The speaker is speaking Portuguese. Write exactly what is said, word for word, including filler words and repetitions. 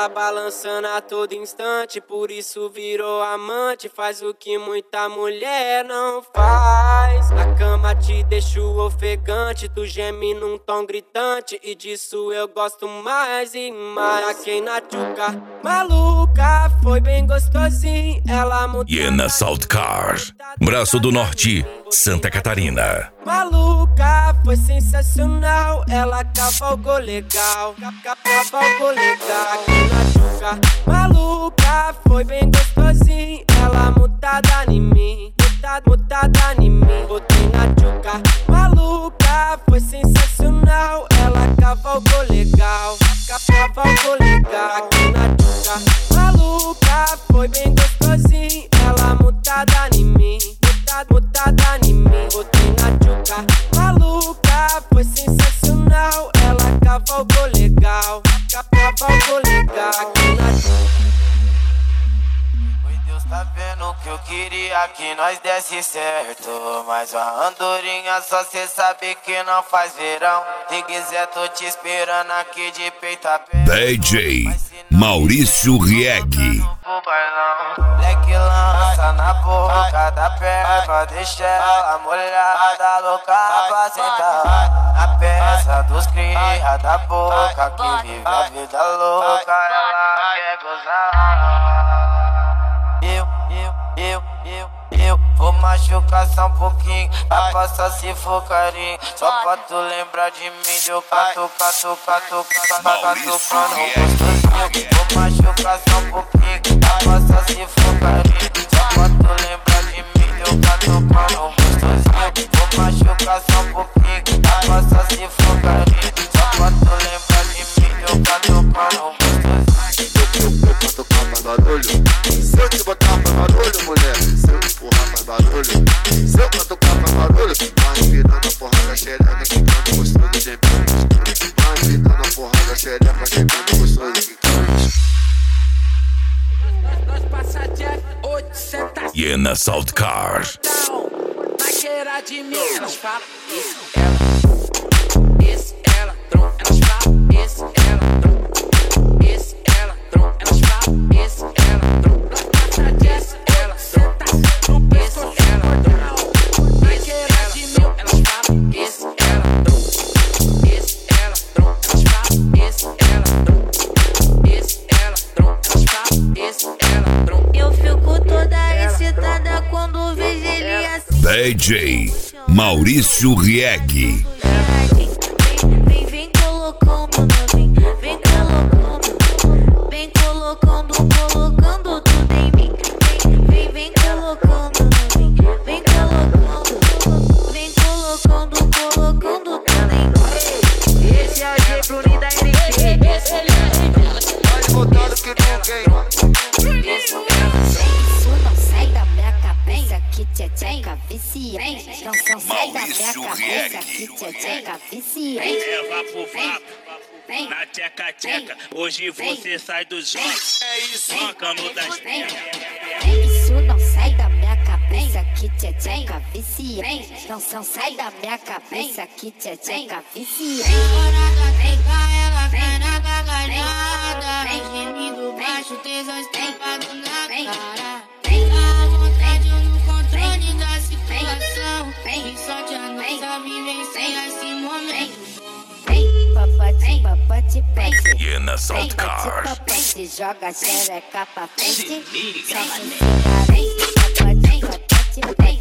ela balançando a todo instante, por isso virou amante. Faz o que muita mulher não faz. Na cama te deixo ofegante, tu geme num tom gritante, e disso eu gosto mais e mais. Taquei na tchuca, maluca, foi bem gostosinho. Ela mudou. Iena Salt Cars, Braço do Norte, Santa Catarina. Maluca, foi sensacional. Ela cavalgou legal, cavalgou legal. Aqui na tchuca, maluca, foi bem gostosinho. Ela mutada em mim, mutada, mutada em mim. Botei na tchuca, maluca, foi sensacional. Ela cavalgou legal, cavalgou legal. Aqui na tchuca, maluca, foi bem gostosinho. Ela mutada em mim, mutada, mutada em mim. Botei na tchuca, maluca, foi sensacional. Ela cavalgou legal, cavalgou legal. Aqui na tchuca. Deus tá vendo que eu queria que nós desse certo, mas a andorinha só cê sabe que não faz verão. Se quiser tô te esperando aqui de peito aberto. D J Maurício Rieg. Black lança na boca da perna pra deixar ela molhada, louca pra sentar. A peça dos cria da boca que vive a vida louca, ela quer gozar. Eu, eu, eu, eu, eu vou machucar só um pouquinho, pra passar se for carinho. Só pra tu lembrar de mim, deu cato, cato, cato, cato, cato, gostosinho. Vou machucar só um pouquinho, pra passar se for carinho. Só pra tu lembrar de mim, deu cato, cato, gostosinho. Vou machucar só um pouquinho, pra passar se for carinho. Só pra tu lembrar de mim, deu cato, cato, gostosinho. Eu tocar mais barulho, se eu te botar mais barulho, mulher, se eu empurrar mais barulho, se eu tocar mais barulho, vai virando a porrada xereca, quicando gostoso de mim. Vai virando a porrada xereca, quicando gostoso de mim. Nós passa Jack, hoje cê tá Iena Salt Cars. na queira de mim. Elas falam isso, ela, esse, ela, tron. Elas falam isso, ela, tron. Esse, ela, tron. Elas falam isso, ela, tron. Nós passa Jack, ela, tron. No pescoço, ela, tron. Na queira de mim. Elas falam isso, ela, tron. Esse, ela, tron. Elas falam isso, ela, tron. Esse, ela, tron. Elas falam isso, ela, tron. Eu fico toda excitada quando vejo ele assim. D J Maurício Rieg. Vem, vem, vem colocando, vem, vem colocando, vem colocando, colocando tudo em mim. Vem, vem, vem colocando, vem, vem colocando, vem colocando, colocando tudo em mim. Esse é o G Bruninho da N T. Vai botando que ninguém. Isso não sai da minha cabeça que tcheca viciante. Não, não sai da minha cabeça que tcheca viciante. Leva pro vapo, na tcheca tcheca. Hoje você sai do jogo. É isso, mancando das terras. Isso não sai da minha cabeça que tcheca viciante. Não, não sai da minha cabeça que tcheca viciante. Vem cá, ela cai na gargalhada. Vem gemindo baixo, tesões tampados na cara. Vem cá, vontade no controle da situação. Vem sorte a nossa vivência esse momento. Vem, papote, papote, pede. Iena Salt Vem, Cars. bate, papete, joga xereca pra frente. Só que vem, papote, papote, pede.